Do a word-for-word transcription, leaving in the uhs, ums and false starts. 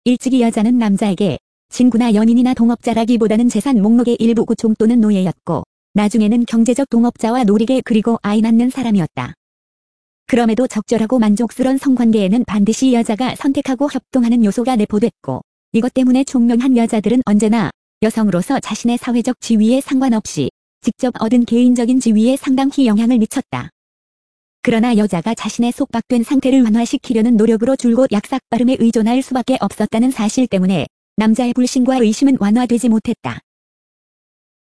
일찍이 여자는 남자에게 친구나 연인이나 동업자라기보다는 재산 목록의 일부 구총 또는 노예였고 나중에는 경제적 동업자와 놀이개 그리고 아이 낳는 사람이었다. 그럼에도 적절하고 만족스러운 성관계에는 반드시 여자가 선택하고 협동하는 요소가 내포됐고 이것 때문에 총명한 여자들은 언제나 여성으로서 자신의 사회적 지위에 상관없이 직접 얻은 개인적인 지위에 상당히 영향을 미쳤다. 그러나 여자가 자신의 속박된 상태를 완화시키려는 노력으로 줄곧 약삭빠름에 의존할 수밖에 없었다는 사실 때문에 남자의 불신과 의심은 완화되지 못했다.